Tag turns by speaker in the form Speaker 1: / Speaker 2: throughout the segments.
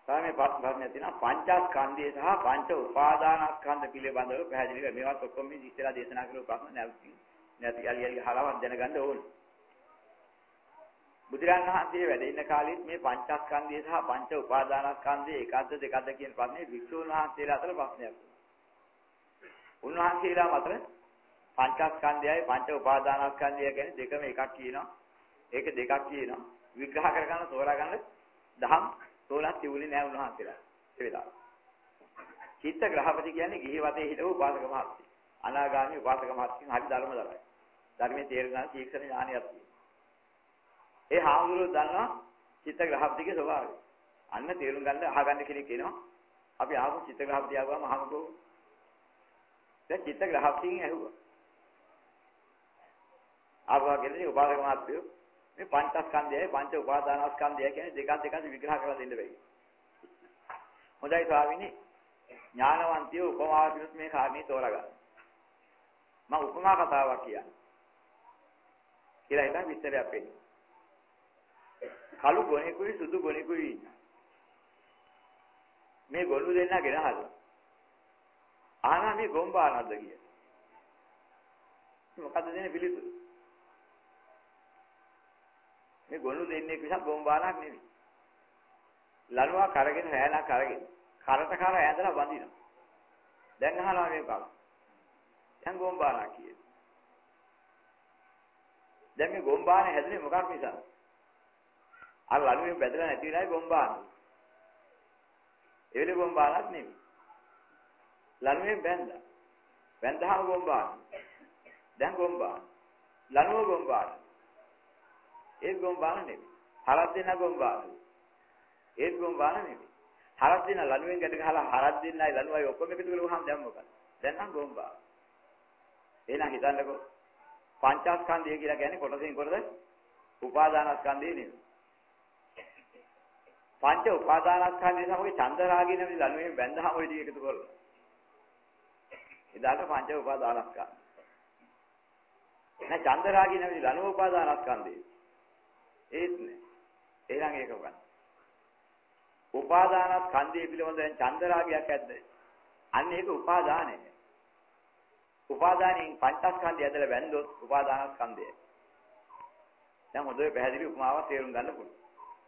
Speaker 1: තමයි ප්‍රශ්නයක් තියෙනවා පංචස්කන්ධය සහ පංච උපාදානස්කන්ධ පිළිබඳව පැහැදිලි කරලා මේවත් ඔක්කොම මේ ඉස්සෙල්ලා දේශනා කරපු ප්‍රශ්න නැති අලියලි අහලවත් දැනගන්න ඕනේ. බුදුරණන් වහන්සේ වැඩ ඉන්න කාලෙත් මේ පංචස්කන්ධය සහ පංච උපාදානස්කන්ධය එකක්ද දෙකක්ද කියන ප්‍රශ්නේ වික්ෂුන් වහන්සේලා අතර ප්‍රශ්නයක් වුණා. උන්වහන්සේලා අතර පංචස්කන්ධයයි පංච උපාදානස්කන්ධය කියන්නේ දෙකම එකක් කියනවා. ඒක දෙකක් කියනවා. විග්‍රහ කරගන්න තෝරාගන්න දහම් 16ක් තිබුණේ නැහැ උන්වහන්සේලා. ඒ වෙලාව. චිත්ත ග්‍රහපති කියන්නේ ගිහි වතේ හිටපු උපාසක මහත්තයෙක්. අනාගාමී උපාසක මහත්තයෙක් හරි ධර්මදරයි. ධර්මයේ තේරුණා තීක්ෂණ ඥානියක් තියෙනවා. ඒ හාමුදුරුවෝ දන්නවා චිත්ත ග්‍රහපතිගේ ස්වභාවය. අන්න තේරුම් ගන්න අහගන්න කෙනෙක් එනවා. අපි ආපහු චිත්ත ග්‍රහපතිය ආවම අහමුකෝ. දැන් චිත්ත ග්‍රහපතියෙන් ඇහුවා. ආපහු ගෙනදී උපාසක මහත්තයෝ මේ පංචස්කන්ධයයි පංච උපාදානස්කන්ධය කියන්නේ දෙකක් විග්‍රහ කරලා දෙන්න බැහැ. හොඳයි ස්වාමීනි ඥානවන්තයෝ උපමාවකිනුත් මේ කාරණේ තෝරගන්න. මම උපමා කතාවක් කියන්නේ. කියලා හිතන් විස්තරයක් වෙන්නේ. කළු ගොනෙකුයි සුදු ගොනෙකුයි ඉන්නවා. මේ ගොනු දෙන්නා ගෙනහල්ලා. ආනා මේ ගොම්බානද්ද කිය. මොකද්ද දෙන්නේ පිළිතුරු? මේ ගොනු දෙන්නේ කිසක් ගොම්බානක් නෙවෙයි. ලනුවක් කරගෙන රෑනක් කරගෙන කරට කර ඇඳලා බඳිනවා. දැන් අහනවා මේ කල. දැන් ගොම්බානක් කියේ. දැන් මේ ගොම්බානේ හැදුනේ මොකක් නිසාද? අර ලනුවෙන් බැදලා නැති වෙලාවේ ගොම්බාන. ඒ වෙලේ ගොම්බානක් නෙවෙයි. ලනුවෙන් බැඳලා. බැඳහම ගොම්බාන. දැන් ගොම්බාන. ලනුව ගොම්බාන. ඒ ගොම්බාන නෙවෙයි. හරක් දෙන ගොම්බාන. ඒ ගොම්බාන නෙවෙයි. හරක් දෙන ලනුවෙන් ගැට ගහලා හරක් දෙන්නයි ලනුවයි ඔක්කොම එකතු කරලා වහම දැන් මොකද? දැන් නම් ගොම්බාන. එහෙනම් හිතන්නකෝ පංචස්කන්ධය කියලා කියන්නේ කොටසින් කොටස උපාදානස්කන්ධය නෙවෙයි. පංච උපාදානස්කන්ධය සමග චන්දරාගය නැමැති ලනුවෙන් බැඳහම ඔය ටික එකතු කරලා. එදාට පංච උපාදානස්කන්ධ. එහෙනම් චන්දරාගය නැමැති ලනුව උපාදානස්කන්ධය. ඒත් නේ. එහෙනම් ඒක ගන්න. උපාදානස්කන්ධය පිළිබඳව චන්දරාගයක් ඇද්ද? අන්න ඒක උපාදානය. උපාදානයෙන් පංචස්කන්ධය ඇදලා බැඳොත් උපාදානස්කන්ධය. දැන් හොඳට පැහැදිලි උපමාවක් තේරුම් ගන්න පුළුවන්.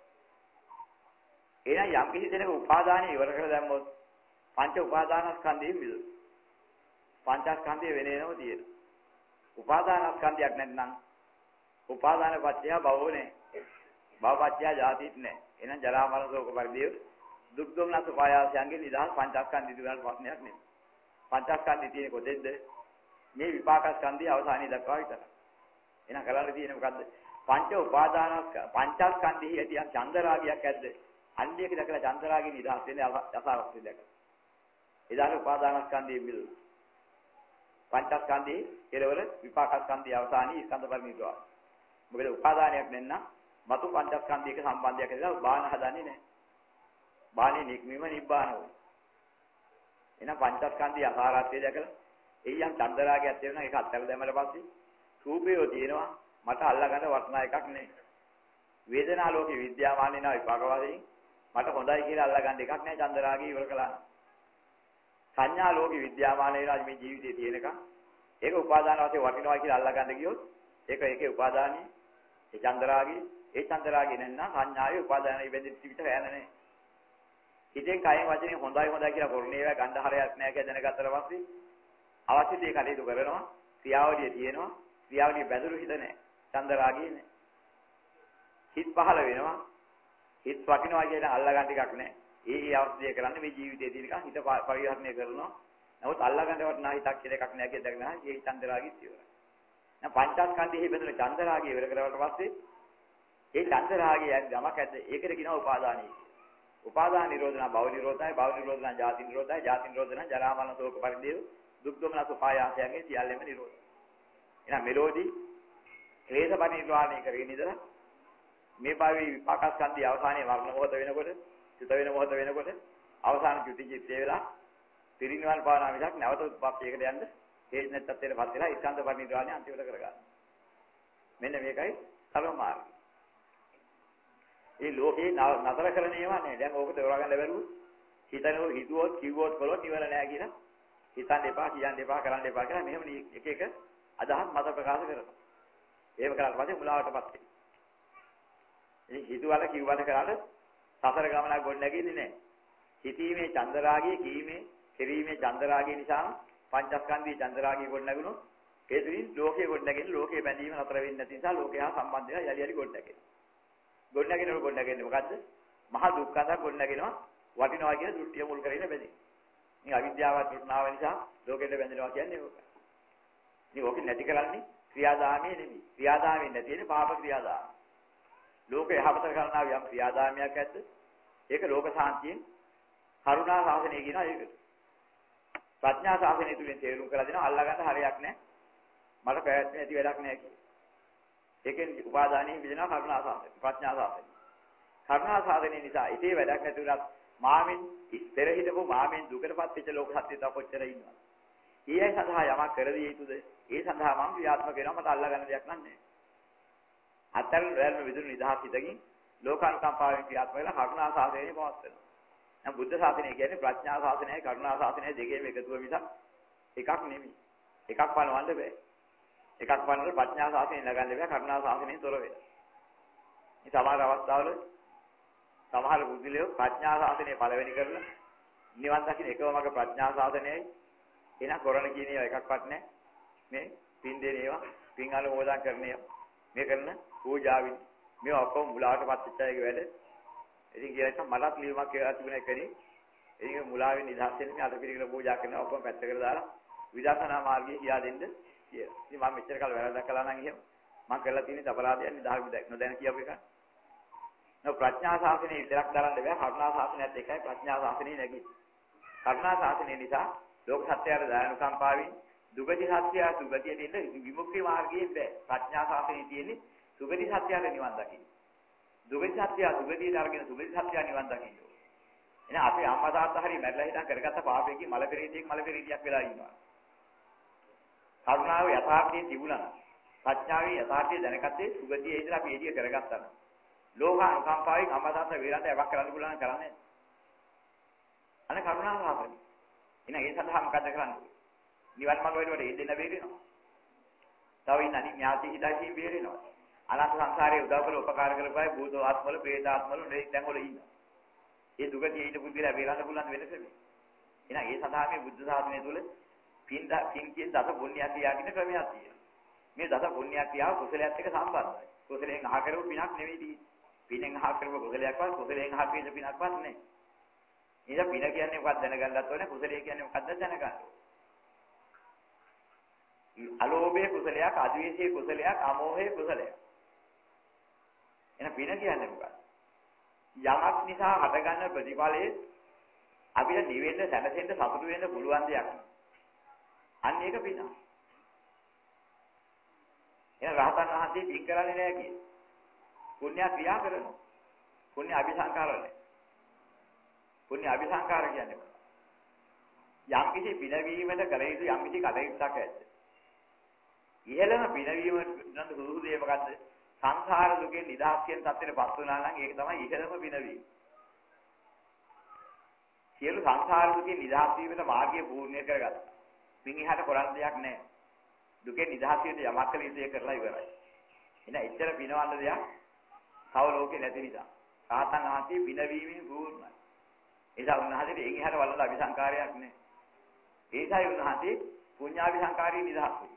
Speaker 1: එහෙනම් යම් කිසි දෙයක උපාදානය ඉවර කරලා දැම්මොත් පංච උපාදානස්කන්ධයෙන් මිදුණා. පංචස්කන්ධය වෙන වෙනම තියෙනවා. උපාදානස්කන්ධයක් නැත්නම් උපාදාන පත්‍ය භවෝනේ. භව පත්‍ය ජාතිත් නැහැ. එහෙනම් ජරා මරණ ශෝක පරිදේව දුක් දුම්නස් උපායාසයන්ගේ නිදහස් පංචස්කන්ධ ඉදිරියට ප්‍රශ්නයක් නෙමෙයි. පංචස්කන්ධය තියෙන කොටෙන්ද මේ විපාකස්කන්ධය අවසානයේ දක්වා විතරයි. එහෙනම් කරන්න තියෙන්නේ මොකද්ද? පංච උපාදානස්කන්ධ පංචස්කන්ධෙහි ඇතියම් චන්දරාගයක් ඇද්ද? අන්‍යයක දැකලා චන්දරාගේ නිදහස් වෙන්නේ අසාරස්සේ දැක. එදාට උපාදානස්කන්ධයේ මිදුණා. පංචස්කන්ධයේ කෙලවර විපාකස්කන්ධයේ අවසානයේ ස්කන්ධ පරිනිර්වාණය. මොකද උපාදානයක් නැත්නම් මතු පංචස්කන්ධයක සම්බන්ධයක් ඇතිලා බාහන හදන්නේ නැහැ. බාහනේ නික්මීම නිබ්බාන වෙනවා. එහෙනම් පංචස්කන්ධය අසාරස්සේ දැකලා එයියන් චන්දරාගයක් තියෙනවා ඒක අත්හැර දැමලා පස්සේ රූපයෝ තියෙනවා මට අල්ලගන්න වටනා එකක් නෙවෙයි. වේදනා ලෝකේ විද්‍යාමාන වෙනා විපාක වශයෙන් මට හොඳයි කියලා අල්ලගන්න එකක් නෑ චන්දරාගය ඉවර කළා. සංඥා ලෝකේ විද්‍යාමාන වෙනා මේ ජීවිතේ තියෙනකම් ඒක උපාදාන වශයෙන් වටිනවා කියලා අල්ලගන්න ගියොත් ඒක ඒකේ උපාදානිය ඒ චන්දරාගය නැත්නම් සංඥාවේ උපාදානයේ බෙදෙච්ච පිට යන්නේ නෑ. හිතෙන් කයෙන් වචනේ හොඳයි කියලා කරුණේවා ගන්න හරයක් නෑ කියලා දැනගත්තට පස්සේ අවශ්‍ය දේ කටයුතු කරනවා ක්‍රියාවලිය තියෙනවා ක්‍රියාවලිය බැඳුරු හිත නෑ චන්දරාගය නෑ. හිත පහළ වෙනවා හිත වටිනවා කියන අල්ලගන්න එකක් නෑ. ඒ අවශ්‍ය කරන්නේ මේ ජීවිතයේ තියෙන හිත පරිහරණය කරනවා. නමුත් අල්ලගන්න වටනා හිතක් කියලා එකක් නෑ කියලා දැනගන්න ඒ චන්දරාගය ඉවරයි. දැන් පංචස්කන්ධයේ බෙදෙන චන්දරාගය ඉවර කරවට පස්සේ ඒ චන්දරාගය යමක් ඇද්ද ඒකට කියනවා උපාදානයි කියලා. උපාදාන නිරෝධන භව නිරෝධයි භව නිරෝධන ජාති නිරෝධයි ජාති නිරෝධන ජරා මරණ ශෝක පරිදේව දුක් දුමනස උපායාසයන්ගේ සියල්ලම නිරෝධයි. එහෙනම් මෙලෝදී ක්ලේශ පරිනිර්වාණය කරගෙන ඉඳලා මේ භවයේ විපාකස්කන්ධය අවසානයේ මරණ මොහොත වෙනකොට චුත වෙන මොහොත වෙනකොට අවසාන චුති චිත්තේ වෙලා පිරිනිවන් පානා මිසක් නැවත උත්පත්තියකට යන්න හේතු නැත්තත් වෙලපත් වෙලා ස්කන්ධ පරිනිර්වාණය අන්තිමට කරගන්න. මෙන්න මේකයි සරල මාර්ගය. ඒ ලෝකේ නතර කරන ඒවා නෑ. දැන් ඕක තෝරා ගන්න බැරුවොත් හිතනෝ හිතුවොත් කිව්වොත් කළොත් ඉවර නෑ කියලා හිතන්න එපා, කියන්න එපා, කරන්න එපා කියලා මෙහෙම එක එක අදහස් මත ප්‍රකාශ කරනවා. ඒව කරාට පස්සේ මුලාවටපත් වෙනවා. ඉතින් හිතුවල කිව්වල කරාට සසර ගමනක් ගොඩ නැගෙන්නේ නෑ. හිතීමේ චන්දරාගයේ කීමේ කෙරීමේ චන්දරාගය නිසා පංචස්කන්ධයේ චන්දරාගය ගොඩ නැගුණොත් ඒ තුලින් ලෝකයේ ගොඩ නැගෙන ලෝකයේ බැඳීම නතර වෙන්නේ නැති නිසා ලෝකයා හා සම්බන්ධ වෙලා යලි යලි ගොඩ නැගෙනවා. ගොඩ නැගෙනකොට මොකද්ද? මහා දුක්ඛඳක් ගොඩ නැගෙනවා වටිනවා කියන දෘෂ්ටිය මුල් කරගෙන බැඳි. මේ අවිද්‍යාව තෘෂ්ණාව නිසා ලෝකෙට බැඳෙනවා කියන්නේ ඕක. ඉතින් ඕක නැති කරන්නේ ක්‍රියාදාමයේ නෙමෙයි. ක්‍රියාදාමයේ නැතිනේ පාප ක්‍රියාදාම. ලෝකේ යහපත කරනා යම් ක්‍රියාදාමයක් ඇද්ද? ඒක ලෝක සාන්තියෙන් කරුණා ශාසනය කියනවා ඒකට. ප්‍රඥා ශාසනය තුලින් තේරුම් කරලා දෙනවා අල්ලගන්න හරියක් නැහැ. මට පැවැත්ම ඇති වැඩක් නැහැ කියලා. ඒකෙන් උපාදානයේ විදිනා කරුණා ශාසනය, ප්‍රඥා ශාසනය. කරුණා ශාසනය නිසා ඉතේ වැඩක් නැති උනත් මාමින් ඉස්තර හිටපු මාමින් දුකටපත් වෙච්ච ලෝක සත්‍ය තව කොච්චර ඉන්නවද? ඊයේ සඳහා යමක් කර දිය යුතුද? ඒ සඳහා මම ක්‍රියාත්මක වෙනවා මට අල්ලගන්න දෙයක් නැහැ. අතරින් රැල්ම විදුණු නිදහස් හිතකින් ලෝකානුකම්පාවෙන් ක්‍රියාත්මක වෙලා කරුණා ශාසනය පවත් වෙනවා. දැන් බුද්ධ ශාසනය කියන්නේ ප්‍රඥා ශාසනයයි කරුණා ශාසනයයි දෙකේම එකතුව මිසක් එකක් නෙමෙයි. එකක් පනවන්න බෑ. එකක් පනවල ප්‍රඥා ශාසනය නගන්න බෑ කරුණා ශාසනයෙන් තොර වෙනවා. මේ සමහර අවස්ථාවල සමහර බුද්ධිලියෝ ප්‍රඥා ශාසනය පළවෙනි කරලා නිවන් දකින්න එකම මග ප්‍රඥා ශාසනයයි එන කරණ කියන ඒවා එකක්වත් නැහැ. මේ පින් දෙන ඒවා පින් අනුමෝදන් කරන ඒවා මේ කරන පූජාවින් මේ ඔක්කොම මුලාවටපත් වෙච්ච අයගේ වැඩ. ඉතින් කියලා මටත් ලියුමක් කියලා තිබුණා එකනේ. ඉතින් මුලාවෙන් නිදහස් වෙන්න මේ අතපිරිකල පූජා කරනවා ඔක්කොම පැත්තකට දාලා විදර්ශනා මාර්ගය කියා දෙන්න කියලා. ඉතින් මම මෙච්චර කල් වැරද්දක් කළා නම් එහෙම මම කරලා තියෙන අපරාධයක් නිදහස් නොදැන කියපු එක. නෝ ප්‍රඥා ශාසනය විතරක් දරන්න බෑ කරුණා ශාසනයත් එකයි ප්‍රඥා ශාසනය නැගී. කරුණා ශාසනය නිසා ලෝක සත්‍යයට දයනුකම්පාවෙන් දුගති සත්‍යය සුගතියට එන්න විමුක්ති මාර්ගයේ බෑ. ප්‍රඥා ශාසනයේ තියෙන්නේ සුගති සත්‍යයට නිවන් දකින්න. දුගති සත්‍යය සුගතියට අරගෙන සුගති සත්‍යය නිවන් දකින්න. එහෙනම් අපේ අම්මා තාත්තා හරි මැරලා හිටන් කරගත්ත පාපයකින් මල පෙරේතයක් වෙලා ඉන්නවා. කරුණාව යථාර්ථයේ තිබුණා නම් ප්‍රඥාවේ යථාර්ථය දැනගත්තේ සුගතියේ ඉඳලා අපි එළිය කරගත්තා නම් ලෝක අනුකම්පාවෙන් අම්මා තාත්තා වේරන්ට යවක් කරන්න පුළුවන් නම් කරන්නේ නැහැ. අනේ කරුණාව ආපරි. එහෙනම් ඒ සඳහා මොකද කරන්නේ? නිවන් මාර්ග වලට එන්න බේරෙනවා. තව ඉන්න අනිත් ඥාති හිතකින් බේරෙනවා. අනන්ත සංසාරයේ උදව් කරලා උපකාර කරපයි භූත ආත්මවල ප්‍රේත ආත්මවල තැන් වල ඉන්නවා. ඒ දුගතිය ඊට පුදුලා බේරන්න පුළුවන් වෙනස මේ. එහෙනම් ඒ සඳහා මේ බුද්ධ ශාසනය තුල පින් කියන දස පුණ්‍ය ක්‍රියා කියන ක්‍රමයක් තියෙනවා. මේ දස පුණ්‍ය ක්‍රියාව කුසලයට එක්ක සම්බන්ධයි. කුසලයෙන් අහ කරපු පිනක් නෙවෙයි තියෙන්නේ. පිනෙන් අහ කරපු කුසලයක්වත් කුසලයෙන් අහ පින පිනක්වත් නෙවෙයි. ඉතින් පින කියන්නේ මොකක්ද දැනගන්නත් ඕනේ කුසලයේ කියන්නේ මොකක්ද දැනගන්න ඕනේ. අලෝභයේ කුසලයක්, අද්වේෂයේ කුසලයක්, අමෝහයේ කුසලයක්. එහෙනම් පින කියන්නේ මොකක්ද? යමක් නිසා හටගන්න ප්‍රතිඵලයේ අපිට නිවෙන්න, සැනසෙන්න, සතුටු වෙන්න පුළුවන් දෙයක්. අන්න ඒක පින. එහෙනම් රහතන් වහන්සේ පින් කරන්නේ නැහැ කියන්නේ. පුණ්‍ය ක්‍රියා කරනවා. පුණ්‍ය අபிසංකාර නැහැ. පුණ්‍ය අபிසංකාර කියන්නේ මොකක්ද? යම් කිසි පිනවීමකට කල යුතු යම් කිසි කටයුත්තක් ඇද්ද? ඉහළම පිනවීමට නන්ද සුදුසු දේ මොකද්ද? සංසාර දුකෙන් නිදහස් කියන තත්ත්වෙටපත් වුණා නම් ඒක තමයි ඉහළම පිනවීම. සියලු සංසාර දුකෙන් නිදහස් වීමට මාර්ගය පූර්ණය කරගත්තා. පින් එහාට කරන්න දෙයක් නැහැ. දුකෙන් නිදහස් වෙන්න යමක් කළ යුතුය කරලා ඉවරයි. එහෙනම් එච්චර පිනවන්න දෙයක් තව ලෝකේ නැති නිසා. රහතන් වහන්සේ පිනවීමෙන් පූර්ණයි. ඒසා උන්වහන්සේට එන් එහාට වලලා අபிසංකාරයක් නැහැ. ඒසයි උන්වහන්සේ පුඤ්ඤාபிසංකාරී නිදහස් වෙන්නේ.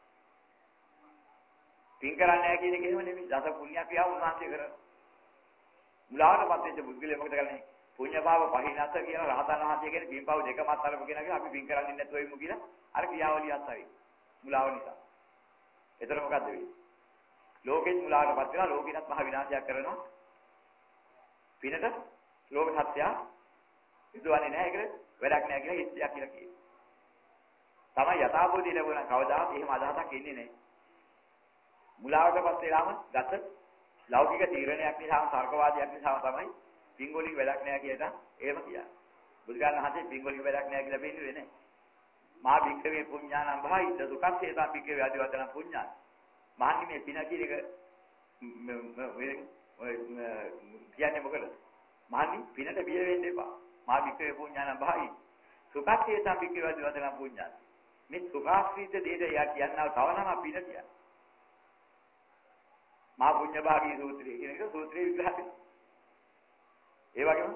Speaker 1: පින් කරන්නේ නැහැ කියන එක එහෙම නෙමෙයි. දස පුණ්‍ය ක්‍රියාව උන්වහන්සේ කරනවා. මුලාවටපත් වෙච්ච බුද්ධිලේ මොකද කරන්නේ? පුණ්‍ය භාව පහිනස කියන රහතන් වහන්සේ කියන්නේ පින් පව දෙකම අත්හරපු කෙනාගේ අපි පින් කරන්නේ නැතුව ඉමු කියලා අර ක්‍රියාවලිය අත්හරින්න. මුලාව නිසා. ඒතර මොකද්ද වෙන්නේ? ලෝකෙත් මුලාවටපත් වෙනවා ලෝකෙනත් මහ විනාශයක් කරනවා. පිනට ලෝක සත්‍යය ඉදවන්නේ නැහැ ඒකට වැඩක් නැහැ කියලා හිතයක් කියලා කියනවා. තමයි යථාභූතය ලැබුණා කවදාවත් එහෙම අදහසක් එන්නේ නැහැ. මුලාවටපත් වෙලාම ගත ලෞකික තීරණයක් නිසා තර්කවාදයක් නිසා තමයි පින්ගොලින් වැඩක් නැහැ කියලා එහෙම කියන්නේ. බුදුගාන හතේ පින්ගොලින් වැඩක් නැහැ කියලා පෙන්නන්නේ නැහැ. මා භික්ඛවේ පුඤ්ඤානම් භායිත දුක්ඛේතා භික්ඛවේ ආදිවදන පුඤ්ඤාන. මහන්නේ මේ පින කියන එක ඔය කියන්නේ මොකද? මහනි පිනට බිය වෙන්න එපා. මා වික්‍රේ පුඤ්ඤානම් භායි. සුඛාක්ෂේතම් වික්‍රේ වදවතනම් පුඤ්ඤාන. මේ සුඛාක්ෂිත දෙයට යා කියනවා තව නම පින කියන්නේ. මා පුඤ්ඤ භාගී සූත්‍රය කියන එක සූත්‍රයේ විග්‍රහ කරනවා. ඒ වගේම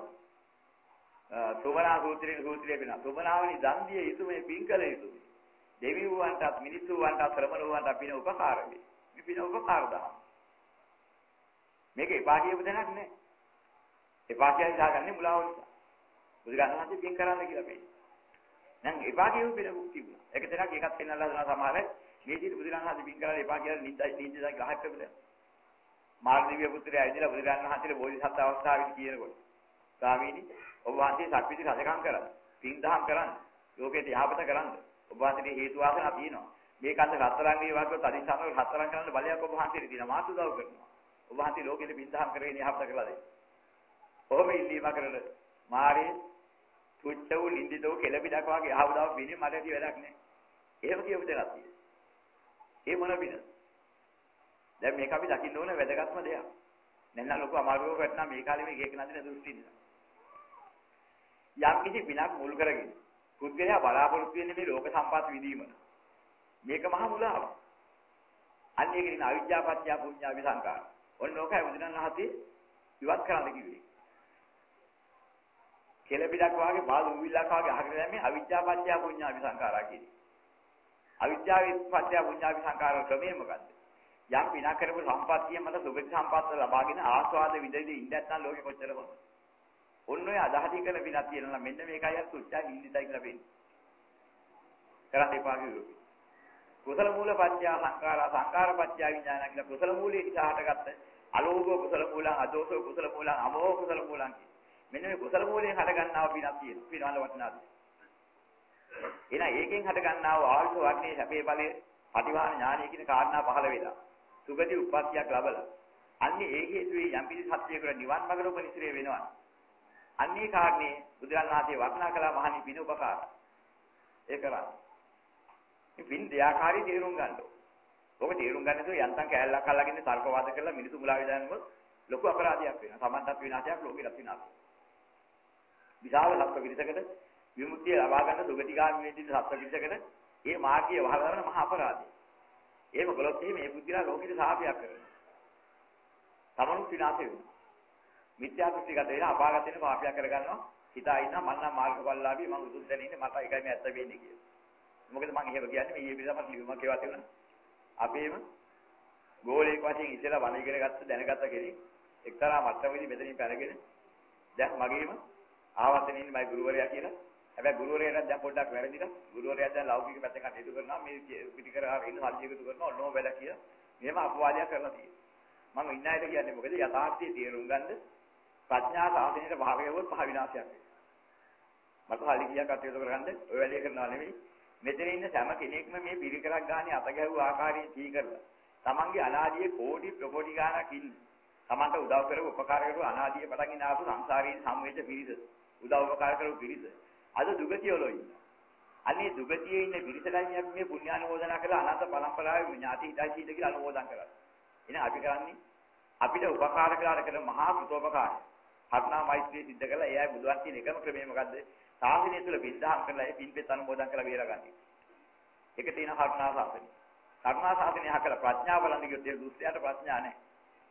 Speaker 1: සෝමනා සූත්‍රයේ වෙනවා. සෝමනාවනි දන් දිය යුතු මේ පින් කළ යුතු. දෙවිවන්ටත් මිනිස්සුන්ටත් ශ්‍රමණවන්ට පින උපකාර වේ. මේ පින උපකාර දහම්. මේක එපා කියපු දෙයක් නෑ. එපා කියන ඉඳාගන්නේ මුලාව නිසා. බුදුරජාණන් වහන්සේ පින් කරන්න කියලා පෙන්නනවා. දැන් එපා කියපු පිනකුත් තිබුණා. ඒක දෙනක් එකක් පෙන්නලා දෙනවා සමහර මේ විදිහට බුදුරජාණන් වහන්සේ පින් කරලා එපා කියලා නිදයි ගහක් කරලා. මාර්ගදේවිය පුත්‍රයා ඇවිදලා බුදුරජාණන් වහන්සේට බෝධිසත්ව අවස්ථාවේදී කියනකොට ස්වාමීනි ඔබ වහන්සේ සක්විති රජකම් කරන්න. පින් දහම් කරන්න. ලෝකෙට යහපත කරන්න. ඔබ වහන්සේට හේතු වාසනා තියෙනවා. මේක අද රත්තරන්ගේ වගේ තදිසමව රත්තරන් කරන්න බලයක් ඔබ වහන්සේට තියෙනවා. මාත් උදව් කරනවා. ඔබ වහන්සේ ලෝකෙට පින් දහම් කරගෙන යහපත කළා දෙන්න. ඔහොම ඉල්ලීම කරලා මාරේ පුච්චව ලින්දිතව කෙලබිඩක් වගේ ආවදාව පිනේ මට ඇති වැඩක් නැහැ. එහෙම කියපු දෙයක් තියෙනවා. ඒ මොන පිනද? දැන් මේක අපි දකින්න ඕන වැදගත්ම දෙයක්. නැත්නම් ලොකු අමාරුවක් වටනා මේ කාලේ මේක එක නදින දෘෂ්ටි නිසා. යම් කිසි පිනක් මුල් කරගෙන පුද්ගලයා බලාපොරොත්තු වෙන්නේ මේ ලෝක සම්පත් විඳීම. මේක මහ මුලාවක්. අන්න ඒක කියන අවිද්‍යාපත්‍ය පුඤ්ඤාවි සංකාර. ඔන්න ඕකයි බුදුරණවහන්සේ ඉවත් කරන්න කිව්වේ. කෙලබිඩක් වාගේ බාල උවිල්ලක් වාගේ අහගෙන යන්නේ අවිද්‍යාපත්‍ය පුඤ්ඤාවි සංකාරා කියන්නේ. අවිද්‍යාවපත්‍ය පුඤ්ඤාවි සංකාර ක්‍රමය මොකද්ද? යම් පිනක් කරපු සම්පත්තිය මත සුභ සම්පත්ත ලබාගෙන ආස්වාද විඳින්න ඉන්න නැත්නම් ලෝකෙ කොච්චර හොඳ. ඔන්න ඔය අදහදී කරන පිනක් තියෙනවා මෙන්න මේකයි අර සුච්චා නින්දිතයි කියලා වෙන්නේ. කරන්න එපා කිව්වොත්. කුසල මූල පත්‍ය සංඛාරා සංඛාර පත්‍ය විඥාන කියලා කුසල මූලයේ නිසා හටගත්ත අලෝභ කුසල මූලං අදෝෂ කුසල මූලං අමෝහ කුසල මූලං මෙන්න මේ කුසල මූලයෙන් හට ගන්නා පිනක් තියෙනවා. පිනවල වටිනාද? එහෙනම් ඒකෙන් හට ගන්නා ආල්ස වර්ණයේ හැපේ බලයේ පටිවාහන ඥානය කියන කාරණා පහළ වෙලා සුගති උප්පත්තියක් ලැබලා අන්නේ ඒ හේතුවේ යම් පිළි සත්‍යයකට නිවන් මාර්ග උපනිශ්‍රේ වෙනවා. අන්නේ කාරණේ බුදුරන් වහන්සේ වර්ණනා කළා මහණි පින උපකාර. ඒ කරන්නේ. මේ පින් දෙආකාරී තේරුම් ගන්න ඕනේ. ඔබ තේරුම් ගන්න තුො යන්තම් කැලලක් අල්ලගෙන තර්කවාද කරලා මිනිසු මුලා විදානකොත් ලොකු අපරාධයක් වෙනවා. සමන්තත් විනාශයක් ලෝකෙට විනාශයක්. විශාල සත්ව පිරිසකට විමුක්තිය ලබා ගන්න දුගතිගාමී වෙන්න සත්ව පිරිසකට මේ මාර්ගය වහලා කරන මහා අපරාධය. එහෙම කළොත් මේ බුද්ධිලා ලෝකෙට සාපයක් කරනවා. තමනුත් විනාශ වෙනවා. මිත්‍යා දෘෂ්ටිගත වෙන අපාගත වෙන පාපයක් කරගන්නවා. හිතා ඉන්නා මම නම් මාර්ගඵලලාභී මම උතුම් දැන ඉන්නේ මට ඒකයි මේ ඇත්ත වෙන්නේ කියලා. මොකද මම එහෙම කියන්නේ මේ පිළිසමක් ලියුමක් ඒවා තියුණා. අපේම ගෝලයක් වශයෙන් ඉතලා වණ ඉගෙන ගත්ත දැනගත්ත කෙනෙක් එක්තරා මට්ටමකදී මෙතනින් පැනගෙන දැන් මගේම ආවතනින් ඉන්නේ මගේ ගුරුවරයා කියලා. හැබැයි ගුරුවරයාට දැන් පොඩ්ඩක් වැරදිලා ගුරුවරයා දැන් ලෞකික පැත්තෙන් කටයුතු කරනවා මේ පිටි කරලා ඉන්න සල්ලි එකතු කරනවා ඔන්නෝ වැඩ කියලා. මෙහෙම අපවාදයක් කරලා තියෙනවා. මම ඉන්න අයට කියන්නේ මොකද යථාර්ථයේ තේරුම් ගන්න ප්‍රඥා සාධනෙට භාගයවොත් පහ විනාශයක් වෙනවා. මට සල්ලි කියා කටයුතු කරගන්න ඔය වැඩේ කරනවා නෙමෙයි. මෙතන ඉන්න හැම කෙනෙක්ම මේ පිළිකරක් ගානේ අත ගැහුව ආකාරයෙන් තී කරලා තමන්ගේ අනාදියේ කෝටි ප්‍රකෝටි ගාණක් ඉන්න. තමන්ට උදව් කරව උපකාර කරව අනාදියේ පටන් ඉන්න ආපු සංසාරයේ සම්වේද පිරිස. උදව් උපකාර කරව පිරිස. අද දුගතියවල ඉන්න. අනේ දුගතියේ ඉන්න පිරිසටයි අපි මේ පුණ්‍යානුමෝදනා කරලා අනාථ පරම්පරාවේ ඥාති හිතයිසිත කියලා අනුමෝදන් කරන්නේ. එහෙනම් අපි කරන්නේ අපිට උපකාර කළාට කරන මහා කෘතෝපකාරය. හත්නා මෛත්‍රිය සිද්ධ කළා. එයයි බුදුන් කියන එකම ක්‍රමය මොකද්ද? සාසනය තුළ බින්දහම් කරලා ඒ පින්පෙත් අනුමෝදන් කරලා බේරගන්න. ඒක තියෙන කරුණා සාසනය. කරුණා සාසනය හකලා ප්‍රඥාව බලන්න කිව්වොත් ඒ දුස්සයට ප්‍රඥා නැහැ.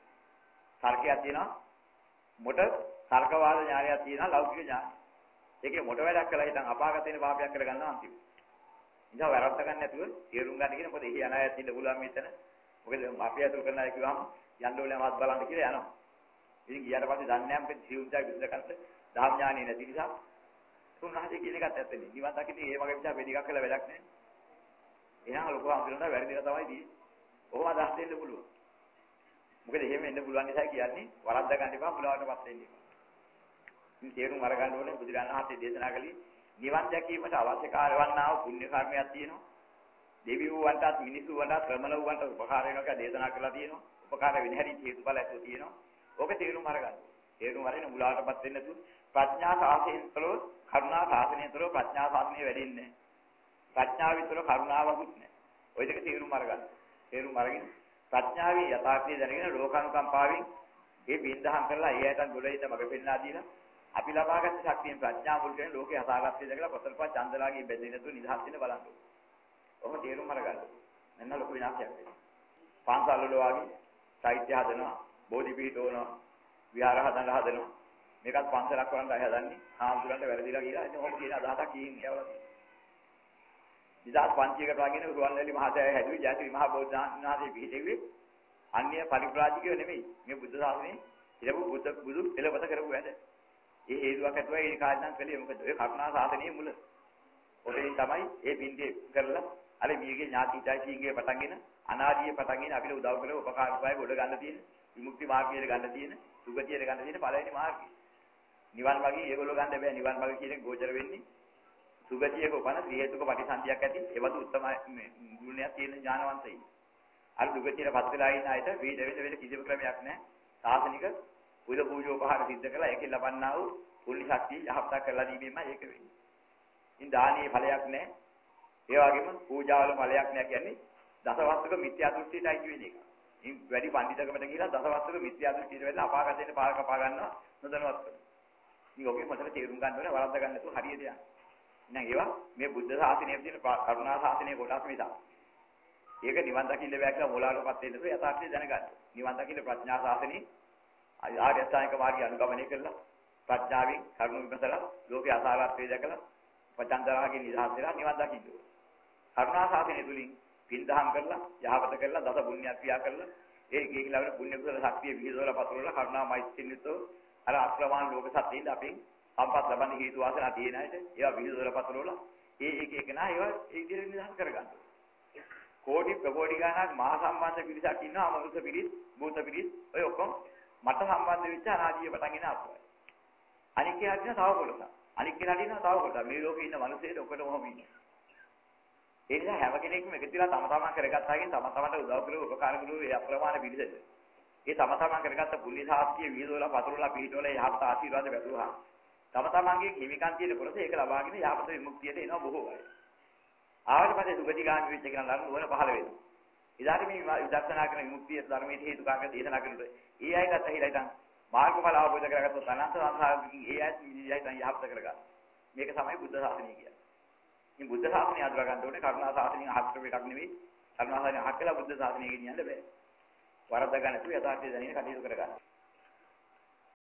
Speaker 1: තර්කයක් තියෙනවා. මොට තර්කවාද ඥානයක් තියෙනවා ලෞකික ඥානය. ඒකේ මොට වැඩක් කළා හිටන් අපාගත වෙන පාපයක් කරගන්නවා අන්තිමට. ඉතින් වැරද්ද ගන්න නැතුව තේරුම් ගන්න කියන මොකද එහි අනායත් ඉන්න පුළුවන් මෙතන. මොකද අපි අතුල් කරන අය කිව්වම යන්න ඕනේ මාත් බලන්න කියලා යනවා. ඉතින් ගියාට පස්සේ දන්නේ නැහැ මොකද ජීවිතය විසඳගන්න ධර්ම ඥානෙ නැති නිසා තුන්හසේ කියන එකත් ඇත්තනේ. නිවන් දකින්න මේ වගේ විචා වෙඩි එකක් කළා වැඩක් නැහැ. එහෙනම් ලොකු අම්බුලන්ට වැරදිලා තමයි දී. කොහොම අදහස් දෙන්න පුළුවන්. මොකද එහෙම එන්න පුළුවන් නිසා කියන්නේ වරද්ද ගන්න එපා මුලාවටපත් වෙන්න එපා. ඉතින් තේරුම් අරගන්න ඕනේ බුදුරජාණන් වහන්සේ දේශනා කළේ නිවන් දැකීමට අවශ්‍ය කාර්යවන්නා වූ පුණ්‍ය කර්මයක් තියෙනවා. දෙවිවන්ටත් මිනිසුන්ටත් ශ්‍රමණ වූන්ට උපකාර වෙනවා කියලා දේශනා කරලා තියෙනවා. උපකාර වෙන හැටි හේතුඵල ඇතුව තියෙනවා. ඕක තේරුම් අරගන්න. තේරුම් අරගෙන මුලාවටපත් වෙන්න තු ප්‍රඥා සාසනයෙන් තුළ කරුණා සාසනයෙන් තුළ ප්‍රඥා සාසනය වැඩින්නේ. ප්‍රඥාවෙන් තුළ කරුණාවකුත් නැහැ. ওই දෙක තේරුම් අරගන්න. තේරුම් අරගෙන ප්‍රඥාවේ යථාර්ථය දැනගෙන ලෝකානුකම්පාවෙන් ඒ බින්දහම් කරලා ඒ ඇයටන් ගොඩේට මග පෙන්නලා දීලා අපි ලබාගත් ශක්තියෙන් ප්‍රඥා මුල් කරගෙන ලෝකේ අසාරත්වය දැකලා කොතරම්පත් චන්දලාගේ බෙදෙන්නේ නැතුව නිදහස් වෙන්න බලන්න. ඔහොම තේරුම් අරගන්න. මෙන්න ලොකු විනාශයක් වෙනවා. පාන්සල් වල වගේ සාහිත්‍ය හදනවා, බෝධි පීඨ ඕනවා, විහාර හදනවා. මේකත් පන්සලක් කරන්න හදන්නේ. ආම්දුරන්ට වැරදිලා කියලා ඉතින් ඔහොම කියන අදහසක් කියින් යවලා. 2005කට වගේ රුවන්වැලි මහසෑය හැදුවේ ජයශ්‍රී මහ බෝධිසත්වයන්ගේ පිහිටෙව්වේ අන්‍ය පරිබ්‍රාජිකයෝ නෙමෙයි. මේ බුද්ධ ශාසනයේ ඉරපු බුදු එළපත කරපු වැඩ. ඒ හේතුවක් ඇතුවයි ඒ කාර්යයන් කළේ මොකද? ඒ කරුණා ශාසනයේ මුල. ඔතෙන් තමයි ඒ පින්දේ කරලා අර මීගේ ඥාතිචයි සීගේ පටන්ගෙන අනාදී පටන්ගෙන අපිට උදව් කරලා උපකාර උපාය ගොඩ ගන්න තියෙන විමුක්ති මාර්ගයට ගන්න තියෙන සුගතියට ගන්න තියෙන පළවෙනි මාර්ගය. නිවන් මාර්ගය ඒගොල්ලෝ ගන්න බෑ. නිවන් මාර්ගය කියන එක ගෝචර වෙන්නේ සුගතියක උපන ත්‍රි හේතුක පටිසන්ධියක් ඇති ඒවතු උත්තම ගුණයක් තියෙන ඥානවන්තයි. අර සුගතියට පත් වෙලා ඉන්න අයට වෙන කිසිම ක්‍රමයක් නැහැ. සාසනික පුද පූජෝපහාර සිද්ධ කළා ඒකෙන් ලබන්නා වූ පුණ්‍ය ශක්තිය යහපත කරලා දීමෙන්ම ඒක වෙන්නේ. ඉතින් දානීය ඵලයක් නැහැ. ඒ වගේම පූජාවල ඵලයක් නැහැ කියන්නේ දසවස්තුක මිත්‍යා දෘෂ්ටියටයි කියන එක. ඉතින් වැඩි පඬිතකමට ගිහිලා දසවස්තුක මිත්‍යා දෘෂ්ටියට වෙලා අපාගතේට පාර කපා ගන්නවා නොදැනුවත් කරනවා. ඉතින් ඔකේ මොකද තේරුම් ගන්න ඕනේ වරද්ද ගන්න නැතුව හරියට යන්න. එහෙනම් ඒවා මේ බුද්ධ ශාසනයේ තියෙන කරුණා ශාසනයේ කොටස් මිසක්. ඒක නිවන් දකින්න බෑ කියලා මොලාටපත් වෙන්න තුරු යථාර්ථය දැනගන්න. නිවන් දකින්න ප්‍රඥා ශාසනයේ ආර්ය අෂ්ටාංගික මාර්ගය අනුගමනය කරලා ප්‍රඥාවෙන් කරුණු විමසලා ලෝකේ අසාරත්වය දැකලා පචන්දරාගේ නිදහස් වෙලා නිවන් දකින්න ඕනේ. කරුණා ශාසනය තුලින් පින්දහම් කරලා යහපත කරලා දස පුණ්‍ය ක්‍රියා කරලා ඒකේ ලැබෙන පුණ්‍ය කුසල ශක්තිය විහිදවලා පතුරවලා කරුණා මෛත්‍රියන්තෝ අර අප්‍රමාණ ලෝක සත්‍යයෙන් අපෙන් සම්පත් ලබන්න හේතු වාසනා තියෙන අයට ඒවා විහිදවලා පතුරවලා ඒ එක නා ඒවා ඒ විදිහට නිදහස් කරගන්න. කෝටි ප්‍රකෝටි ගණනක් මහා සම්බන්ධ පිරිසක් ඉන්නවා අමනුෂ්‍ය පිරිස්, භූත පිරිස් ඔය ඔක්කොම මට සම්බන්ධ වෙච්ච අනාදිය පටන්ගෙන ආපුවා. අනික් කෙනාට තව කොටසක්. අනික් කෙනාට තව කොටසක්. මේ ලෝකේ ඉන්න මිනිස්සුන්ට ඔක්කොම ඔහොම ඉන්නේ. ඒ නිසා හැම කෙනෙක්ම එකතුලා තම තමන් කරගත්තාගෙන් තම තමන්ට උදව් කරලා උපකාර කරලා ඒ අප්‍රමාණ පිළිසෙද. ඒ තම තමන් කරගත්ත පුණ්‍ය සාස්ත්‍ය විහිදුවලා පතුරලා පිළිටවලා යහපත ආශිර්වාද වැදුවා. තම තමන්ගේ හිමිකම් තියෙන කොටස ඒක ලබාගෙන යහපත විමුක්තියට එනවා බොහෝ අය. ආවට පස්සේ සුගතිගාමී වෙච්ච කෙනා ළඟ නුවණ පහළ වෙනවා. ඉදාට මේ විදර්ශනා කරන විමුක්තිය ධර්මයේ හේතු කාරක දේශනා කරනකොට ඒ අයකට ඇහිලා ඉතින් මාර්ගඵල අවබෝධ කරගත්තොත් අනන්ත සංසාරකින් ඒ අයත් ඉතින් යහපත කරගන්න. මේක තමයි බුද්ධ ශාසනය කියන්නේ. මේ බුද්ධ ශාසනය අඳුර ගන්න ඕනේ කරුණා ශාසනයෙන් අහකට එකක් නෙවෙයි. කරුණා ශාසනය අහකලා බුද්ධ ශාසනය ගෙනියන්න බෑ. වරද්ද ගන්න තු යථාර්ථය දැනගෙන කටයුතු කරගන්න.